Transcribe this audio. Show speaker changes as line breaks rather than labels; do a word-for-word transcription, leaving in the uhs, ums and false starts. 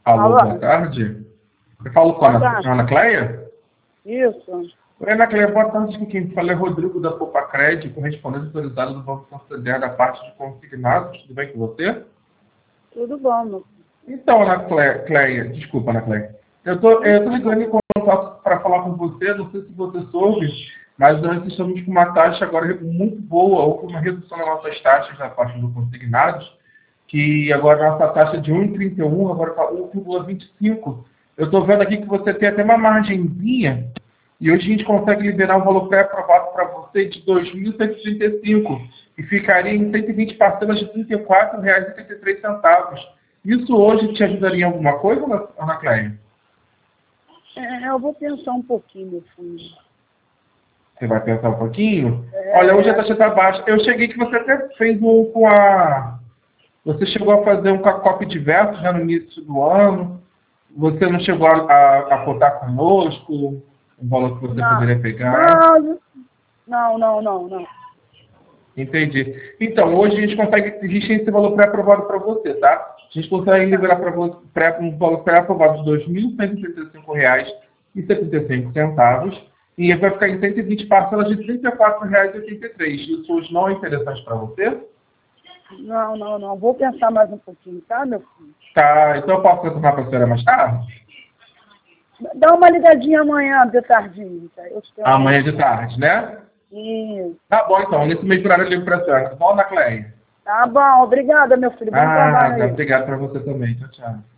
Alô,
Alô?
boa tarde. Eu falo com a
Boa
Ana,
tarde.
Ana Cleia?
Isso.
Oi, Ana Cleia, boa tarde. Aqui quem fala é Rodrigo da Popacred, correspondente autorizado do Banco Santander da parte de consignados. Tudo bem com você?
Tudo bom, meu filho.
Então, Ana Cleia, Cleia desculpa, Ana Cleia. Eu tô, eu tô ligando em contato para falar com você, não sei se você soube, mas nós estamos com uma taxa agora muito boa, ou com uma redução nas nossas taxas da parte do consignados, que agora a nossa taxa é de um vírgula trinta e um, agora está um vírgula vinte e cinco. Eu estou vendo aqui que você tem até uma margenzinha, e hoje a gente consegue liberar um valor pré-aprovado para você de dois mil cento e trinta e cinco, e ficaria em cento e vinte parcelas de trinta e quatro reais e trinta e três centavos. Isso hoje te ajudaria em alguma coisa, Ana Ana Cleia?
É, eu vou pensar um pouquinho, meu filho.
Você vai pensar um pouquinho?
É,
Olha, hoje a taxa está baixa. Eu cheguei que você até fez um com a... Você chegou a fazer um com a Cop Diverso já no início do ano. Você não chegou a, a, a cotar conosco o valor que você
Não,
poderia pegar?
não, não, não, não, não.
Entendi. Então, hoje a gente consegue, a gente tem esse valor pré-aprovado para você, tá? A gente consegue liberar para você pré, um valor pré-aprovado de dois mil cento e trinta e cinco reais e setenta e cinco centavos e vai ficar em cento e vinte parcelas de trinta e quatro reais e oitenta e três. Isso hoje não é interessante para você?
Não, não, não. Vou pensar mais um pouquinho, tá, meu filho?
Tá, então eu posso retornar para a senhora mais tarde?
Dá uma ligadinha amanhã de tardinho, tá? Eu te tenho
Amanhã de tarde, né?
Isso.
Tá bom, então. Nesse mesmo horário eu ligo para a senhora. Tá bom, Ana Cleia?
Tá bom, obrigada, meu filho. Bom
Ah,
trabalho
tá.
aí.
Obrigado para você também. Tchau, tchau.